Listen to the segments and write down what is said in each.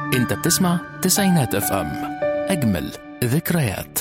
انت بتسمع تسعينات اف ام، اجمل ذكريات.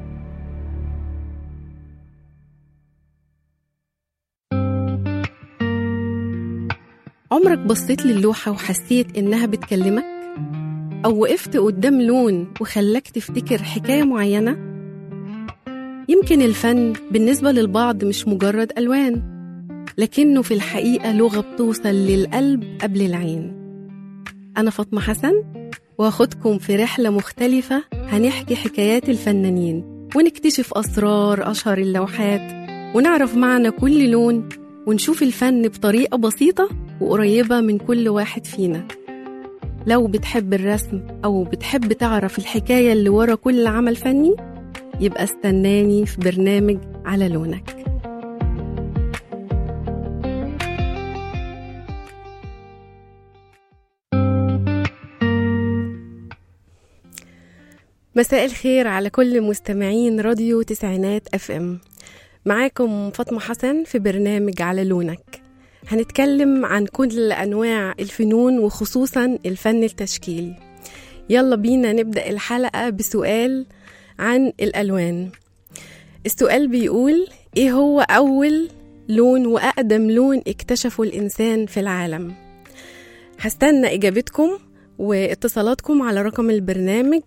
عمرك بصيت للوحة وحسيت إنها بتكلمك؟ أو وقفت قدام لون وخلاك تفتكر حكاية معينة؟ يمكن الفن بالنسبة للبعض مش مجرد ألوان، لكنه في الحقيقة لغة بتوصل للقلب قبل العين. أنا فاطمة حسن، وأخدكم في رحلة مختلفة هنحكي حكايات الفنانين ونكتشف أسرار أشهر اللوحات ونعرف معنى كل لون ونشوف الفن بطريقة بسيطة وقريبة من كل واحد فينا. لو بتحب الرسم أو بتحب تعرف الحكاية اللي ورا كل عمل فني، يبقى استناني في برنامج على لونك. مساء الخير على كل مستمعين راديو تسعينات اف ام. معاكم فاطمة حسن في برنامج على لونك. هنتكلم عن كل أنواع الفنون وخصوصا الفن التشكيلي. يلا بينا نبدأ الحلقة بسؤال عن الألوان. السؤال بيقول: إيه هو أول لون وأقدم لون اكتشفه الإنسان في العالم؟ هستنى إجابتكم واتصالاتكم على رقم البرنامج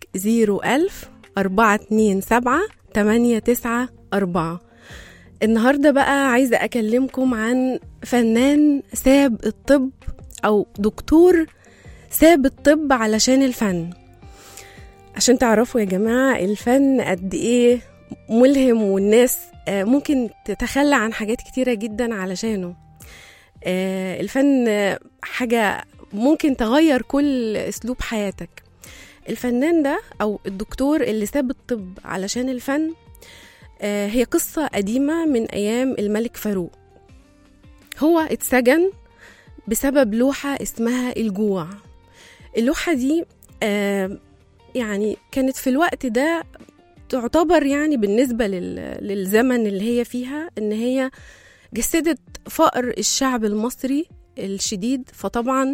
01000-427-894. النهاردة بقى عايزة أكلمكم عن فنان ساب الطب، أو دكتور ساب الطب علشان الفن. عشان تعرفوا يا جماعة الفن قد إيه ملهم، والناس ممكن تتخلى عن حاجات كتيرة جدا علشانه. الفن حاجة ممكن تغير كل أسلوب حياتك. الفنان ده أو الدكتور اللي ساب الطب علشان الفن هي قصة قديمة من أيام الملك فاروق. هو اتسجن بسبب لوحة اسمها الجوع. اللوحة دي يعني كانت في الوقت ده تعتبر يعني بالنسبة للزمن اللي هي فيها إن هي جسدت فقر الشعب المصري الشديد. فطبعا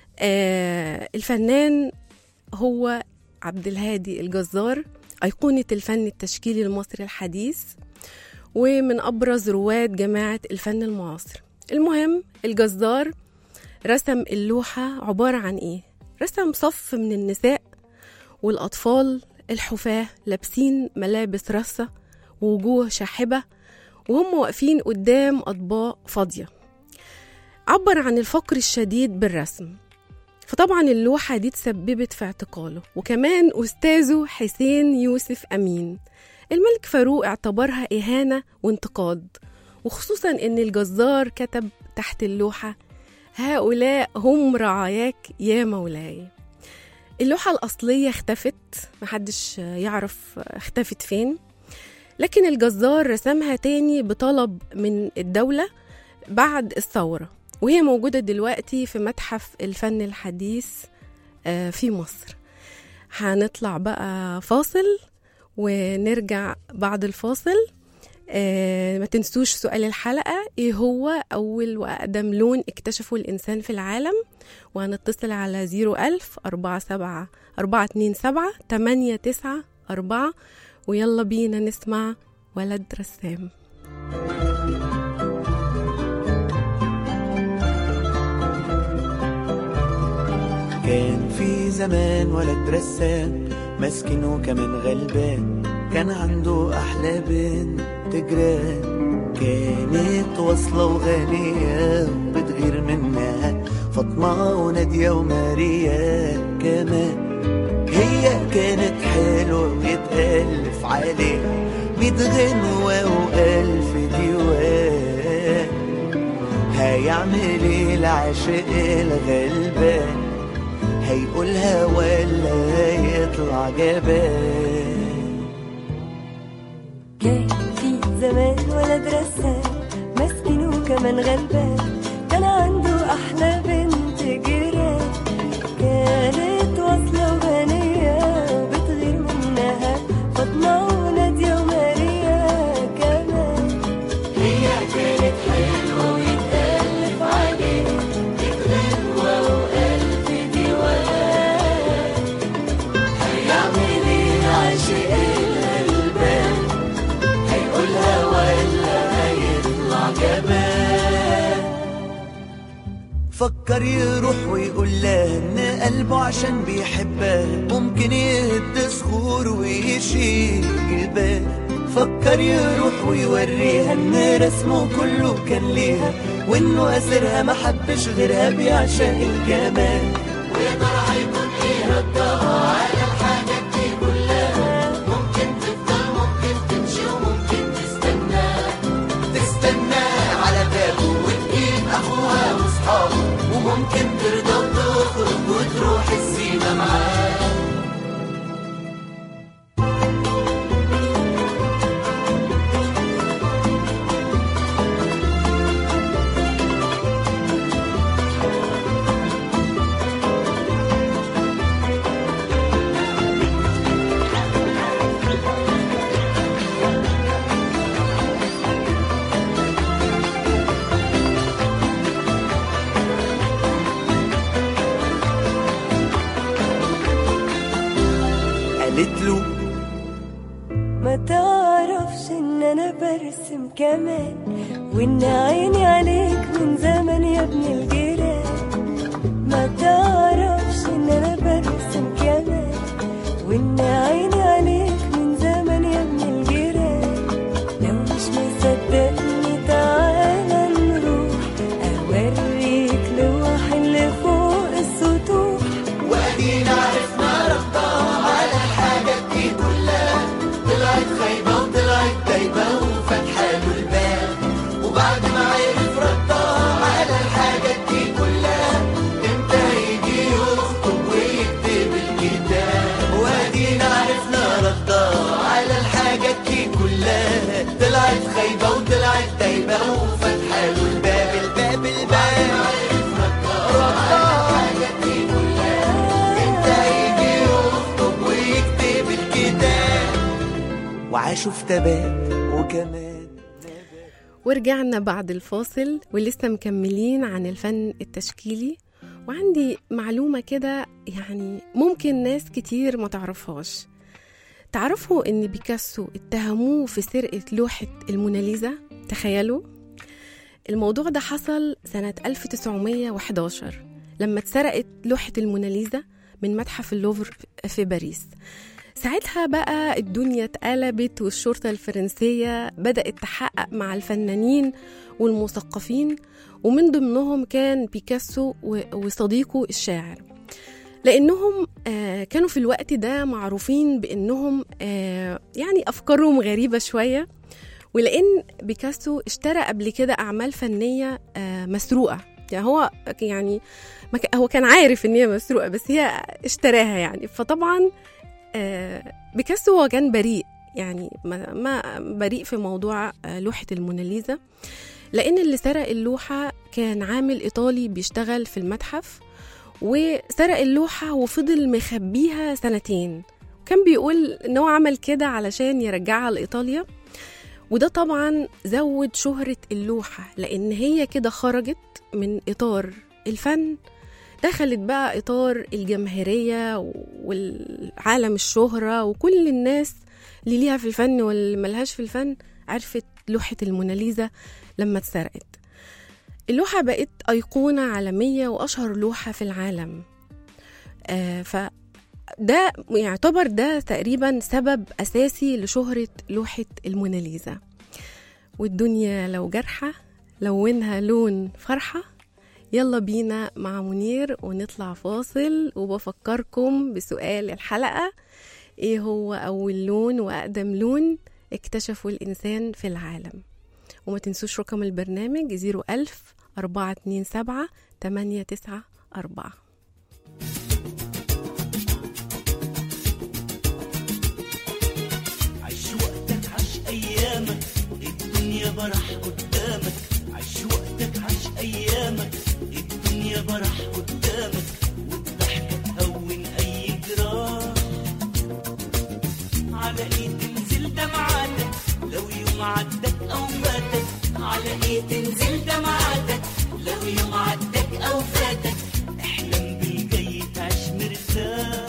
الفنان هو عبد الهادي الجزار، أيقونة الفن التشكيلي المصري الحديث، ومن أبرز رواد جماعة الفن المعاصر. المهم الجزار رسم اللوحة عبارة عن إيه؟ رسم صف من النساء والأطفال الحفاة لابسين ملابس رصة ووجوه شاحبة، وهم واقفين قدام أطباق فاضية. عبر عن الفقر الشديد بالرسم. فطبعا اللوحة دي تسببت في اعتقاله، وكمان أستاذه حسين يوسف أمين. الملك فاروق اعتبرها إهانة وانتقاد، وخصوصا أن الجزار كتب تحت اللوحة: هؤلاء هم رعاياك يا مولاي. اللوحة الأصلية اختفت، محدش يعرف اختفت فين، لكن الجزار رسمها تاني بطلب من الدولة بعد الثورة، وهي موجودة دلوقتي في متحف الفن الحديث في مصر. هنطلع بقى فاصل ونرجع بعد الفاصل. ما تنسوش سؤال الحلقة: ايه هو أول وأقدم لون اكتشفه الإنسان في العالم؟ وهنتصل على 01000-427-894. ويلا بينا نسمع ولد رسام. كان في زمان ولد رسام مسكين وكمان غلبان، كان عنده أحلى بنت جيران، كانت واصلة وغنية وبتغير منها فاطمة ونادية وماريا كمان. هي كانت حلوة ويتألف عليها 100 غنوة و1000 ديوان. هيعمل ايه العاشق الغلبان؟ هيقولها ولا يطلع جبان؟ كان في زمان ولد رسام مسكين وكمان غلبان، كان عنده أحلى بنت جيران، كانت واصلة وغنية وبتغير منها فاطمة ونادية وماريا كمان. هي كانت حلوة ويتألف عليها 100 غنوة و1000 ديوان. فكر يروح ويقول لها ان قلبه عشان بيحبها ممكن يهد صخور ويشيل جبال. فكر يروح ويوريها ان رسمه كله كان ليها وانه اسرها ما حبش غيرها بيعشق الجمال. ويا ترى هيكون ايه ردها على الحاجات دي كلها؟ ممكن تفضل ممكن تمشي وممكن تستنى على بابه وتجيب اخوها واصحابه وممكن ترضى وتخرج وتروح السيما معاه. قالت له ما تعرفش ان انا برسم كمان وان عيني عليك من زمن يا ابن الجيران. ما تعرفش ان انا برسم كمان وان عيني عليك من زمن يا ابن الجيران. لو مش مصدقني تعالى نروح اوريك لوح اللي فوق السطوح. وادينا عرفنا ربطها على الحاجات دي كلها. طلعت خايبة وطلعت دايبة وفتحة له الباب. وبعد ما عرف ردها على الحاجات دي كلها امتى يجي يخطب ويكتب الكتاب. وادينا عرفنا ردها على الحاجات دي كلها. طلعت خايبة وطلعت دايبة وفتحة له الباب. الباب وعاشوا في تبات وكمان. ورجعنا بعد الفاصل ولسه مكملين عن الفن التشكيلي. وعندي معلومة كده يعني ممكن ناس كتير ما تعرفهاش. تعرفوا ان بيكاسو اتهموه في سرقة لوحة الموناليزا؟ تخيلوا الموضوع ده حصل سنة 1911 لما اتسرقت لوحة الموناليزا من متحف اللوفر في باريس. ساعتها بقى الدنيا اتقلبت والشرطة الفرنسية بدأت تحقق مع الفنانين والمثقفين ومن ضمنهم كان بيكاسو وصديقه الشاعر، لأنهم كانوا في الوقت ده معروفين بأنهم يعني أفكارهم غريبة شوية. ولأن بيكاسو اشترى قبل كده أعمال فنية مسروقة، يعني هو كان عارف ان هي مسروقة بس هي اشتراها يعني. فطبعا بيكاسو هو كان بريء، يعني ما بريء في موضوع لوحة الموناليزا، لأن اللي سرق اللوحة كان عامل إيطالي بيشتغل في المتحف وسرق اللوحة وفضل مخبيها 2 سنين. كان بيقول إنه عمل كده علشان يرجعها لإيطاليا، وده طبعا زود شهرة اللوحة لأن هي كده خرجت من إطار الفن، دخلت بقى إطار الجماهيرية والعالم الشهرة، وكل الناس اللي ليها في الفن واللي ملهاش في الفن عرفت لوحة الموناليزا لما اتسرقت. اللوحة بقت أيقونة عالمية وأشهر لوحة في العالم. فده يعتبر ده تقريبا سبب أساسي لشهرة لوحة الموناليزا. والدنيا لو جرحة لونها لون فرحة. يلا بينا مع منير ونطلع فاصل، وبفكركم بسؤال الحلقة: ايه هو أول لون وأقدم لون اكتشفوا الإنسان في العالم؟ وما تنسوش رقم البرنامج 01000 427 894. عيش وقتك، عيش أيامك، الدنيا برح قدامك. عيش وقتك، عيش أيامك، الدنيا برح قدامك، والضحكة تهون أي جراح. على إيه تنزل دمعاتك لو يوم عدك أو فاتك؟ على إيه تنزل دمعاتك لو يوم عدك أو فاتك؟ احلم بالجاي تعيش مرتاح.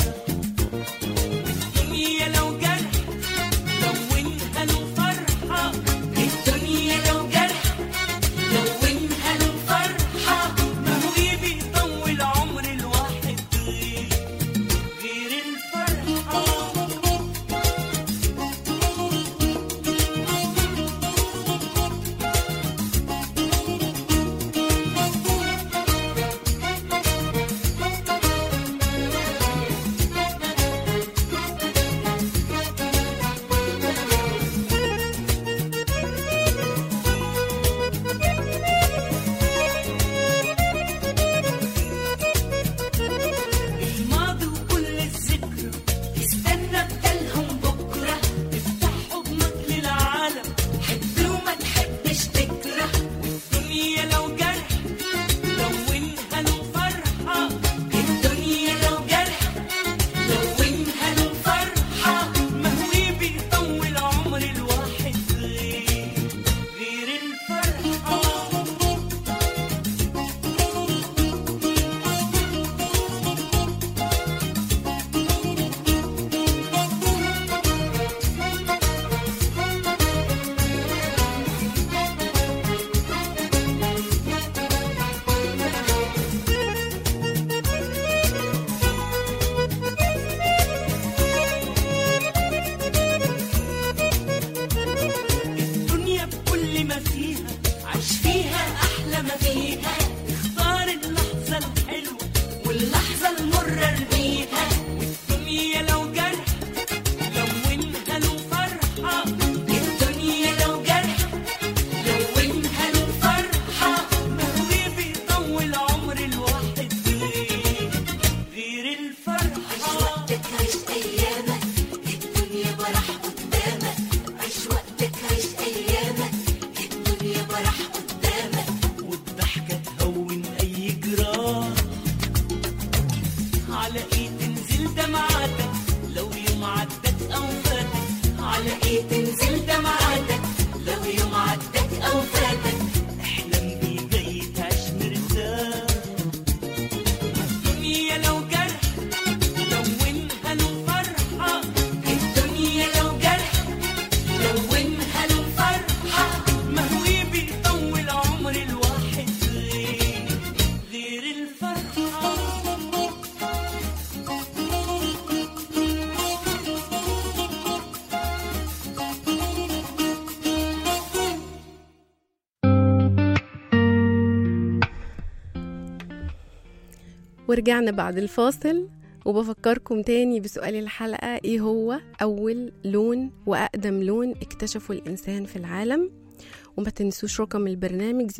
الدنيا لو جرح لونها له فرحة. الدنيا لو جرح لونها له فرحة. ما هو ورجعنا بعد الفاصل، وبفكركم تاني بسؤال الحلقة: ايه هو أول لون وأقدم لون اكتشفه الإنسان في العالم؟ وما تنسوش رقم البرنامج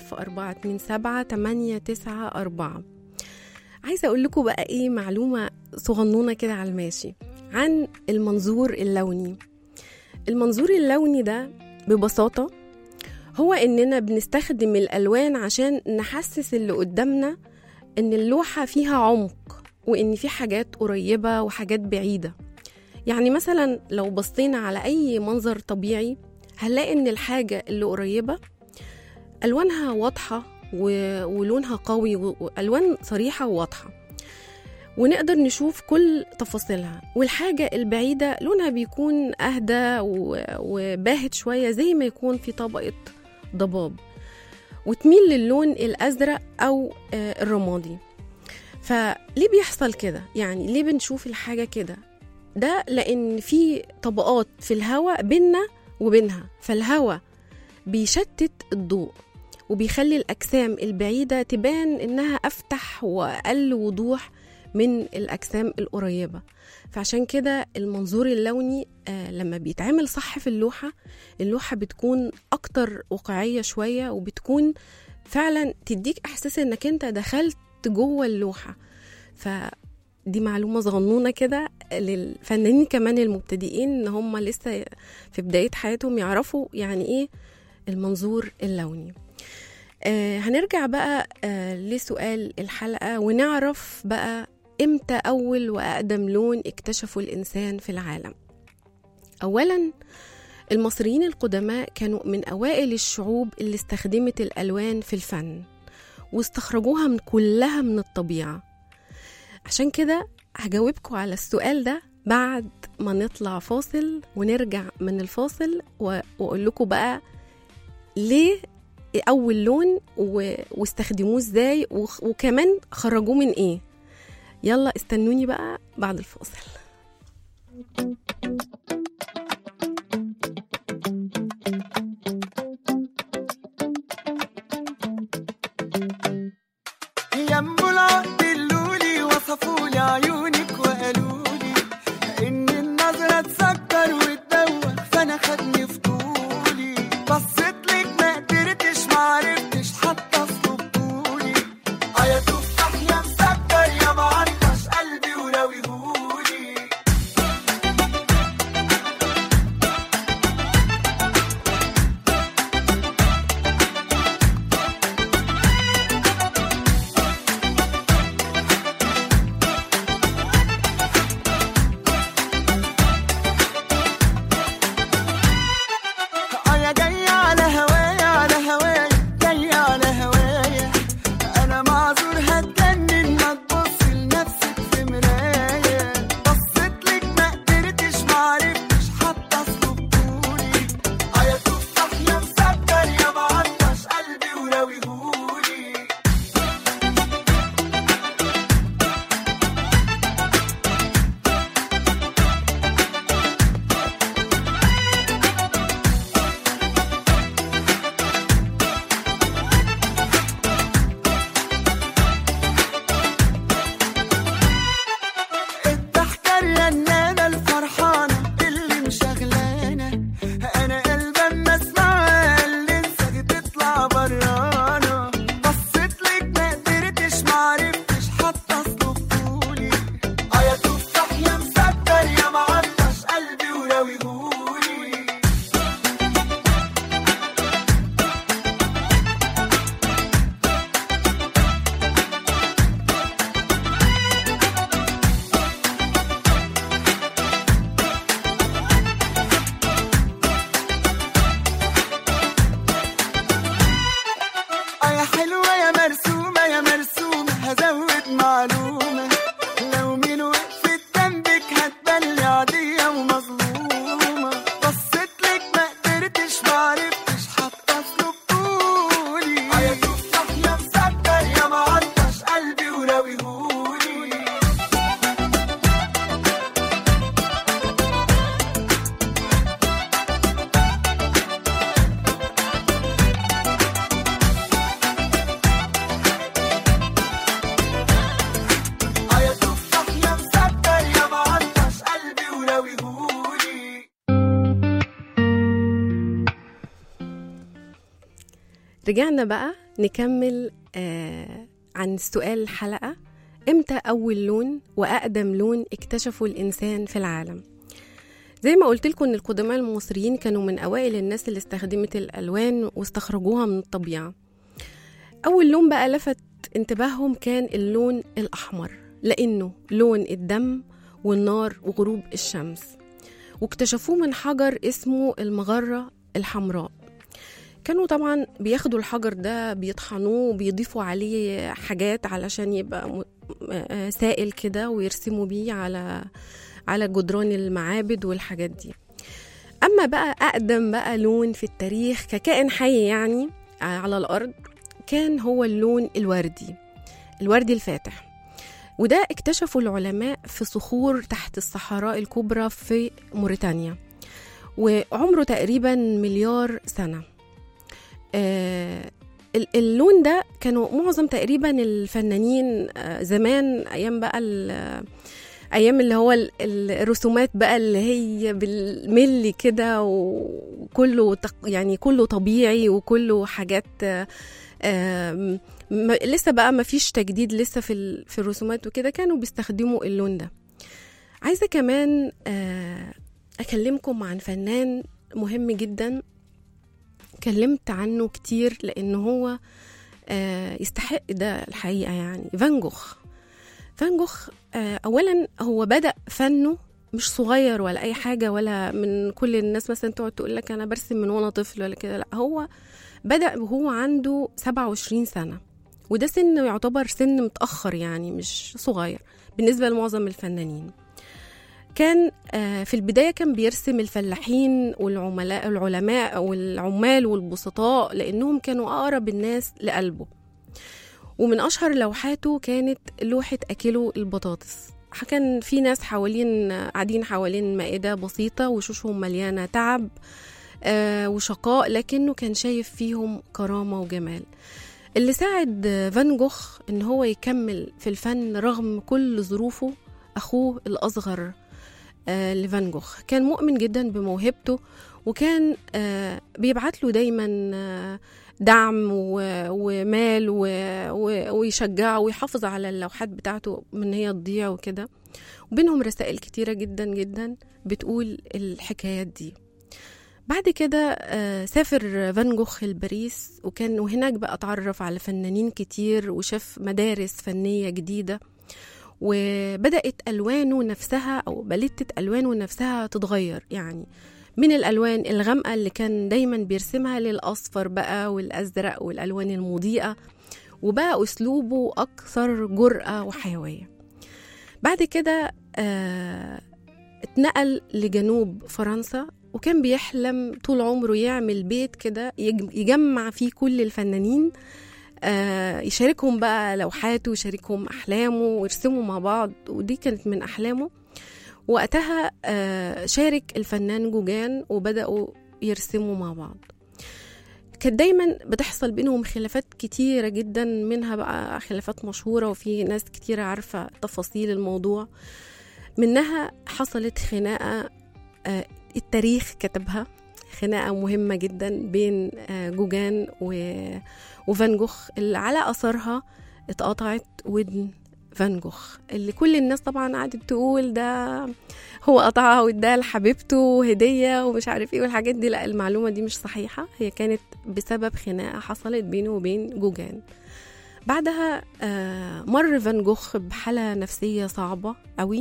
01000-427-894. عايزة أقول لكم بقى ايه معلومة صغنونة كده على الماشي عن المنظور اللوني. المنظور اللوني ده ببساطة هو إننا بنستخدم الألوان عشان نحسس اللي قدامنا إن اللوحة فيها عمق، وإن في حاجات قريبة وحاجات بعيدة. يعني مثلا لو بصينا على أي منظر طبيعي هنلاقي إن الحاجة اللي قريبة ألوانها واضحة ولونها قوي وألوان صريحة وواضحة، ونقدر نشوف كل تفاصيلها. والحاجة البعيدة لونها بيكون أهدى وباهت شوية، زي ما يكون في طبقة ضباب، وتميل للون الأزرق أو الرمادي. فليه بيحصل كده؟ يعني ليه بنشوف الحاجة كده؟ ده لأن في طبقات في الهواء بيننا وبينها، فالهواء بيشتت الضوء وبيخلي الأجسام البعيدة تبان إنها أفتح وأقل وضوح من الأجسام القريبة. فعشان كده المنظور اللوني لما بيتعمل صح في اللوحة بتكون أكتر واقعية شوية، وبتكون فعلا تديك إحساس إنك أنت دخلت جوه اللوحة. فدي معلومة صغنونة كده للفنانين كمان المبتدئين، إن هم لسه في بداية حياتهم يعرفوا يعني إيه المنظور اللوني. هنرجع بقى لسؤال الحلقة ونعرف بقى إمتى أول وأقدم لون اكتشفوا الإنسان في العالم. أولاً المصريين القدماء كانوا من أوائل الشعوب اللي استخدمت الألوان في الفن، واستخرجوها كلها من الطبيعة. عشان كده هجاوبكم على السؤال ده بعد ما نطلع فاصل، ونرجع من الفاصل وأقول لكم بقى ليه أول لون واستخدموه إزاي، وكمان خرجوه من إيه. يلا استنوني بقى بعد الفاصل. يمو العقد اللولي وصفولي عيونك وقالولي إن النظرة تسكر وتدوخ، فأنا خدني فضولي، بصيتلك ما قدرتش معرفتش حتى أصلب طولي. يا تفاح يا مسكر يا معطش قلبي وراويهولي. رجعنا بقى نكمل عن سؤال الحلقة: امتى أول لون وأقدم لون اكتشفه الإنسان في العالم؟ زي ما قلت لكم إن القدماء المصريين كانوا من أوائل الناس اللي استخدمت الألوان واستخرجوها من الطبيعة. أول لون بقى لفت انتباههم كان اللون الأحمر، لأنه لون الدم والنار وغروب الشمس، واكتشفوه من حجر اسمه المغرة الحمراء. كانوا طبعا بياخدوا الحجر ده بيطحنوه وبيضيفوا عليه حاجات علشان يبقى سائل كده، ويرسموا بيه على جدران المعابد والحاجات دي. أما بقى أقدم بقى لون في التاريخ ككائن حي يعني على الأرض كان هو اللون الوردي الفاتح، وده اكتشفوا العلماء في صخور تحت الصحراء الكبرى في موريتانيا، وعمره تقريبا 1,000,000 سنة. اللون ده كانوا معظم تقريبا الفنانين زمان، أيام بقى أيام اللي هو الرسومات بقى اللي هي بالملي كده، وكله يعني كله طبيعي وكله حاجات لسه بقى ما فيش تجديد لسه في الرسومات وكده، كانوا بيستخدموا اللون ده. عايزة كمان أكلمكم عن فنان مهم جدا كلمت عنه كتير لأنه هو يستحق ده الحقيقة، يعني فان جوخ. أولا هو بدأ فنه مش صغير ولا أي حاجة، ولا من كل الناس مثلا تقعد تقول لك أنا برسم من وانا طفل ولا كده، لا، هو بدأ وهو عنده 27 سنة، وده سن يعتبر سن متأخر يعني مش صغير بالنسبة لمعظم الفنانين. كان في البداية كان بيرسم الفلاحين والعلماء والعمال والبسطاء، لأنهم كانوا أقرب الناس لقلبه. ومن أشهر لوحاته كانت لوحة أكلوا البطاطس. كان في ناس قاعدين حوالين مائدة بسيطة وشوشهم مليانة تعب وشقاء، لكنه كان شايف فيهم كرامة وجمال. اللي ساعد فان جوخ إن هو يكمل في الفن رغم كل ظروفه أخوه الأصغر لفان جوخ. كان مؤمن جدا بموهبته، وكان بيبعت له دايما دعم ومال ويشجعه ويحافظ على اللوحات بتاعته من هي تضيع وكده. وبينهم رسائل كتيرة جدا جدا بتقول الحكايات دي. بعد كده سافر فان جوخ لباريس، وهناك بقى اتعرف على فنانين كتير وشاف مدارس فنية جديدة، وبدأت ألوانه نفسها أو باليتة ألوانه نفسها تتغير، يعني من الألوان الغامقة اللي كان دايما بيرسمها للأصفر بقى والأزرق والألوان المضيئة، وبقى أسلوبه أكثر جرأة وحيوية. بعد كده اتنقل لجنوب فرنسا، وكان بيحلم طول عمره يعمل بيت كده يجمع فيه كل الفنانين، يشاركهم بقى لوحاته ويشاركهم أحلامه ويرسموا مع بعض، ودي كانت من أحلامه. وقتها شارك الفنان جوجان وبدأوا يرسموا مع بعض. كانت دايما بتحصل بينهم خلافات كتيرة جدا، منها بقى خلافات مشهورة وفي ناس كتيرة عارفة تفاصيل الموضوع. منها حصلت خناقة التاريخ كتبها، خناقة مهمة جدا بين جوجان وفان جوخ، اللي على أثرها اتقطعت ودن فان جوخ، اللي كل الناس طبعا قعدت تقول ده هو قطعها واداها لحبيبته هدية ومش عارف ايه والحاجات دي. لا، المعلومة دي مش صحيحة، هي كانت بسبب خناقة حصلت بينه وبين جوجان. بعدها مر فان جوخ بحالة نفسية صعبة قوي،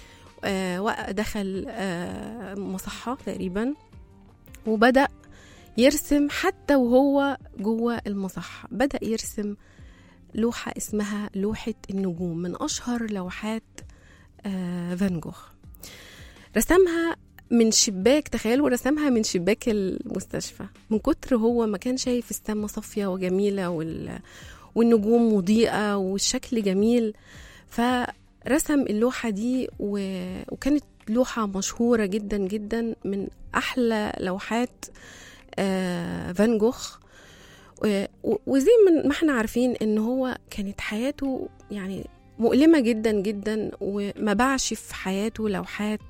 ودخل مصحة تقريبا، وبدأ يرسم حتى وهو جوه المصحة. بدأ يرسم لوحة اسمها لوحة النجوم، من أشهر لوحات فان جوخ. رسمها من شباك، تخيلوا رسمها من شباك المستشفى، من كتر هو ما كان شايف السما صافية وجميلة والنجوم مضيئة والشكل جميل، فرسم اللوحة دي وكانت لوحة مشهورة جدا جدا، من أحلى لوحات فان جوخ. وزي ما احنا عارفين ان هو كانت حياته يعني مؤلمة جدا جدا، وما باعش في حياته لوحات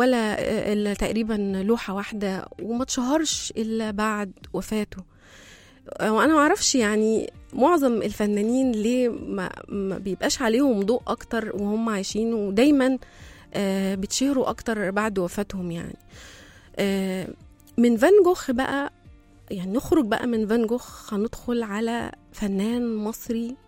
ولا إلا تقريبا لوحة واحدة، وما تشهرش إلا بعد وفاته. وانا ما اعرفش يعني معظم الفنانين ليه ما بيبقاش عليهم ضوء اكتر وهم عايشين، ودايما بتشهروا اكتر بعد وفاتهم يعني. من فان جوخ بقى، يعني نخرج بقى من فان جوخ، هندخل على فنان مصري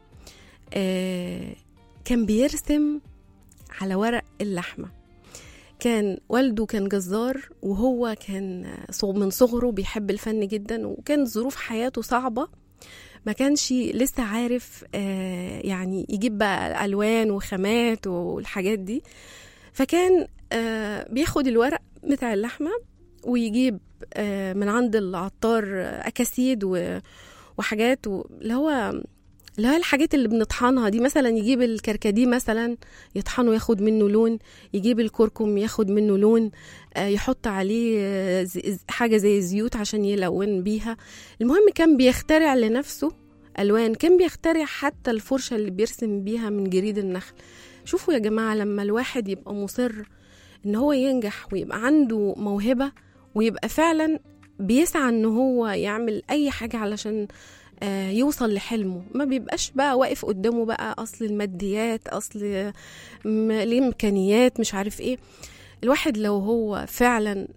كان بيرسم على ورق اللحمة. كان والده كان جزار، وهو كان من صغره بيحب الفن جدا، وكان ظروف حياته صعبة، ما كانش لسه عارف يعني يجيب بقى ألوان وخامات والحاجات دي. فكان بياخد الورق بتاع اللحمة ويجيب من عند العطار أكاسيد وحاجات اللي هو الحاجات اللي بنطحنها دي، مثلا يجيب الكركديه مثلا يطحنه ياخد منه لون، يجيب الكركم ياخد منه لون، يحط عليه حاجة زي زيوت عشان يلون بيها. المهم كان بيخترع لنفسه ألوان، كان بيخترع حتى الفرشة اللي بيرسم بيها من جريد النخل. شوفوا يا جماعة، لما الواحد يبقى مصر إن هو ينجح ويبقى عنده موهبة ويبقى فعلا بيسعى إن هو يعمل أي حاجة علشان يوصل لحلمه، ما بيبقاش بقى واقف قدامه بقى أصل الماديات، أصل الإمكانيات، مش عارف إيه. الواحد لو هو فعلا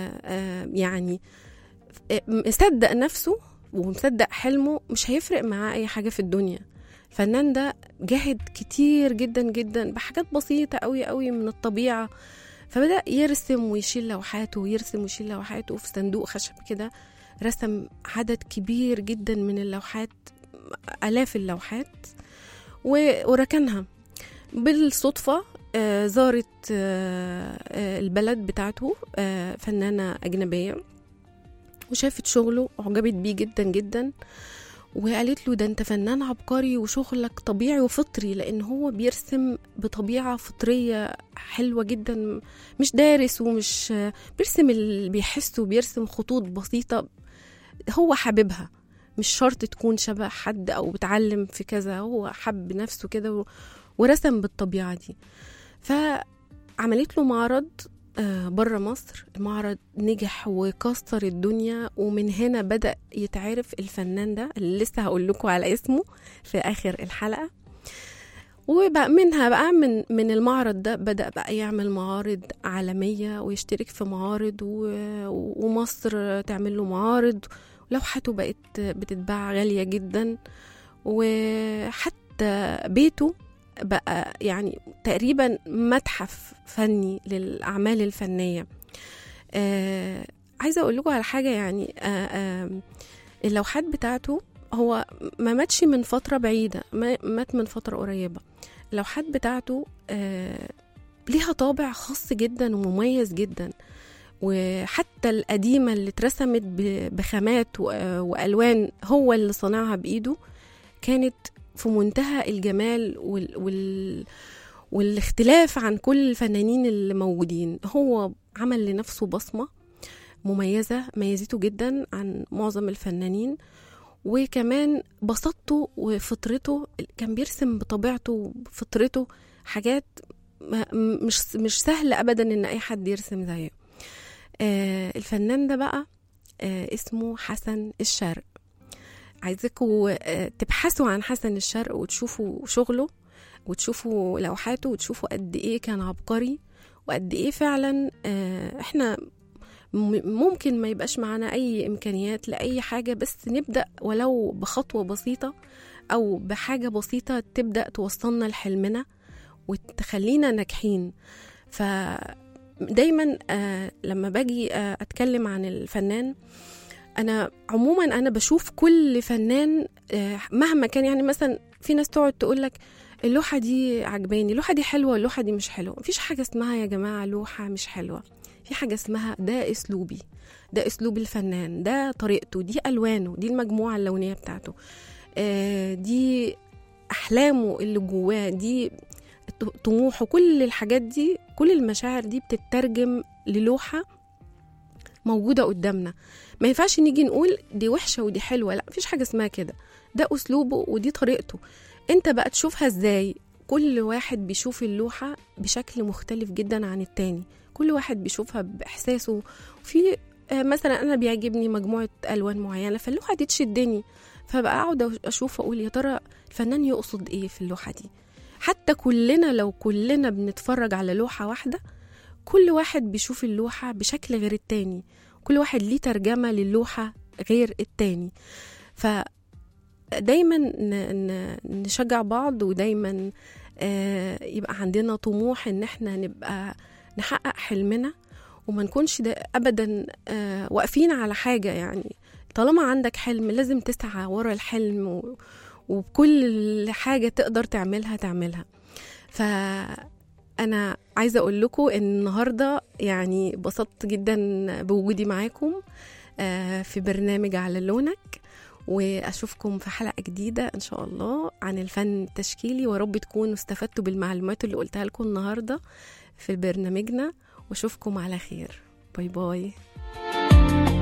يعني مصدق نفسه ومصدق حلمه، مش هيفرق معاه أي حاجة في الدنيا. الفنان ده جاهد كتير جدا جدا بحاجات بسيطة قوي قوي من الطبيعة، فبدأ يرسم ويشيل لوحاته ويرسم ويشيل لوحاته في صندوق خشب كده. رسم عدد كبير جدا من اللوحات، آلاف اللوحات، وركنها. بالصدفة زارت البلد بتاعته فنانة أجنبية، وشافت شغله وعجبت بيه جدا جدا، وقالت له ده انت فنان عبقري وشغلك طبيعي وفطري، لان هو بيرسم بطبيعة فطرية حلوة جدا، مش دارس ومش بيرسم اللي بيحسه، بيرسم خطوط بسيطة هو حاببها، مش شرط تكون شبه حد او بتعلم في كذا، هو حب نفسه كده ورسم بالطبيعة دي. فعملت له معرض برا مصر. المعرض نجح وكسر الدنيا، ومن هنا بدأ يتعرف الفنان ده اللي لسه هقول لكم على اسمه في آخر الحلقة. وبقى منها بقى من المعرض ده بدأ بقى يعمل معارض عالمية ويشترك في معارض، ومصر تعمل له معارض، ولوحته بقت بتتباع غالية جدا، وحتى بيته بقى يعني تقريبا متحف فني للأعمال الفنية. عايزة أقول لكم على حاجة، يعني اللوحات بتاعته هو ما ماتش من فترة بعيدة، مات من فترة قريبة. اللوحات بتاعته ليها طابع خاص جدا ومميز جدا، وحتى القديمة اللي اترسمت بخامات وألوان هو اللي صنعها بإيده كانت في منتهى الجمال والاختلاف عن كل الفنانين اللي موجودين. هو عمل لنفسه بصمة مميزة، ميزته جدا عن معظم الفنانين، وكمان بسطته وفطرته، كان بيرسم بطبيعته وفطرته حاجات مش سهل أبدا إن أي حد يرسم زيه. الفنان ده بقى اسمه حسن الشرق. عايزكم تبحثوا عن حسن الشرق وتشوفوا شغله وتشوفوا لوحاته وتشوفوا قد ايه كان عبقري، وقد ايه فعلا احنا ممكن ما يبقاش معنا اي امكانيات لاي حاجة، بس نبدأ ولو بخطوة بسيطة او بحاجة بسيطة تبدأ توصلنا لحلمنا وتخلينا ناجحين. فدايما لما باجي اتكلم عن الفنان، أنا عموما أنا بشوف كل فنان مهما كان، يعني مثلا في ناس تقعد تقولك اللوحة دي عجباني، اللوحة دي حلوة، اللوحة دي مش حلوة. مفيش حاجة اسمها يا جماعة لوحة مش حلوة، في حاجة اسمها ده أسلوبي، ده أسلوب الفنان، ده طريقته، دي ألوانه، دي المجموعة اللونية بتاعته، دي أحلامه اللي جواه، دي طموحه، كل الحاجات دي، كل المشاعر دي بتترجم للوحة موجودة قدامنا. ما ينفعش نيجي نقول دي وحشة ودي حلوة، لا، مفيش حاجة اسمها كده، ده أسلوبه ودي طريقته. انت بقى تشوفها ازاي؟ كل واحد بيشوف اللوحة بشكل مختلف جدا عن التاني، كل واحد بيشوفها بإحساسه. في مثلا أنا بيعجبني مجموعة ألوان معينة فاللوحة دي تشدني، فبقى أقعد أشوف أقول يا ترى الفنان يقصد إيه في اللوحة دي. حتى كلنا لو كلنا بنتفرج على لوحة واحدة، كل واحد بيشوف اللوحة بشكل غير التاني، كل واحد ليه ترجمة للوحة غير التاني. فدايما نشجع بعض، ودايما يبقى عندنا طموح ان احنا نبقى نحقق حلمنا، وما نكونش ابدا واقفين على حاجة. يعني طالما عندك حلم لازم تسعى ورا الحلم، وبكل حاجة تقدر تعملها. فأنا عايزة أقول لكم إن النهاردة يعني بسطت جدا بوجودي معاكم في برنامج على لونك، وأشوفكم في حلقة جديدة إن شاء الله عن الفن التشكيلي، ورب تكونوا استفدتوا بالمعلومات اللي قلتها لكم النهاردة في برنامجنا، وأشوفكم على خير. باي باي.